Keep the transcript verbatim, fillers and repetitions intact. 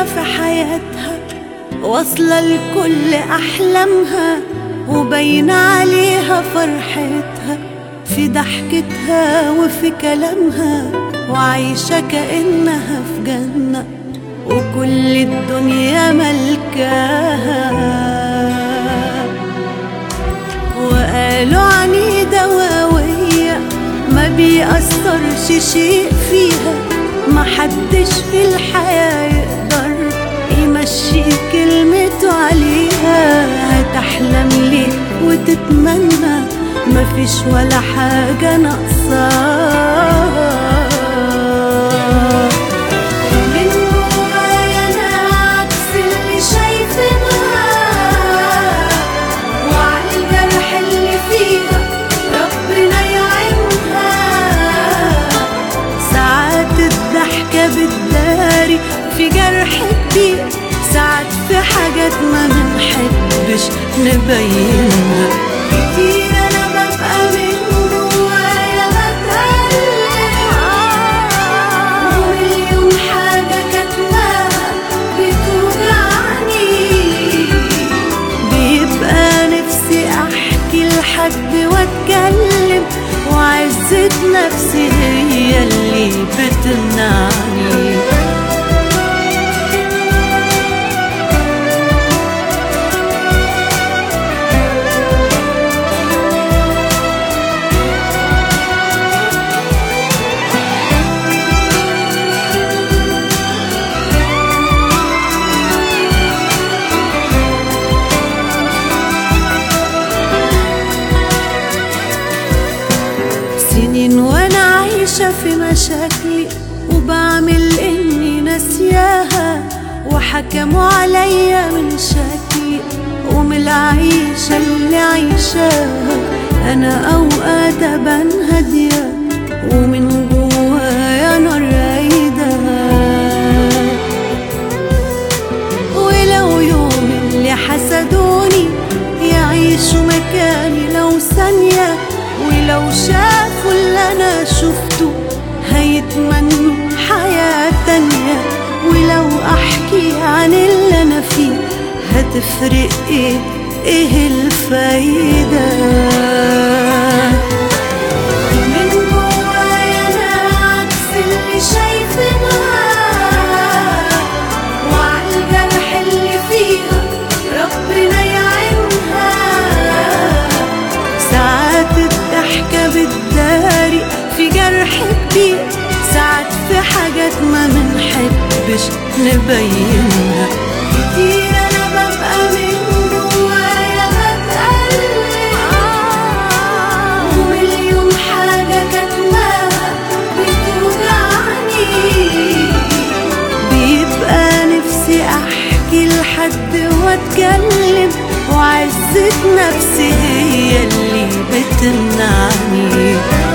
فيها في حياتها، واصلة لكل أحلامها، وبين عليها فرحتها في ضحكتها وفي كلامها، وعايشة كأنها في جنة وكل الدنيا ملكاها. وقالوا عنيدة وقوية ما بيأثرش شيء فيها، محدش في الحياة يقدر يمشي كلمته عليها. هتحلم ليه وتتمنى مفيش ولا حاجة ناقصاها. من جوايا أنا عكس اللي شايفينها، وعلى الجرح اللي فيها ربنا يعينها. ساعات الضحكة بتداري في جرح كبير، ساعات في حاجات ما منحبش نبينها. كتير أنا ببقى من جوايا بتألم، ومليون حاجة كاتماها بتوجعني. بيبقى نفسي أحكي لحد وأتكلم، وعزة نفسي هي اللي بتمنعني. سنين وانا عايشة في مشاكلي، وبعمل اني ناسياها، وحكموا عليا من شكلي ومن العيشة اللي عايشاها. انا اوقات ابان هادية ومن جوايا نار رايدة، ولو يوم اللي حسدوني يعيشوا مكاني لو ثانية، ولو شافوا اللي أنا شفته هيتمنوا حياة تانية. ولو أحكي عن اللي أنا فيه هتفرق إيه إيه الفايدة؟ من جوايا أنا عكس اللي شايفينها، وعلى الجرح اللي فيها ربنا يعينها. ساعات الضحكة بتداري في جرح كبير، ساعات في حاجات ما منحبش نبينها. كتير أنا ببقى من جوايا بتألم، ومليون حاجة كاتماها بتوجعني. بيبقى نفسي أحكي لحد وأتكلم، وعزة نفسي هي اللي بتمنعني.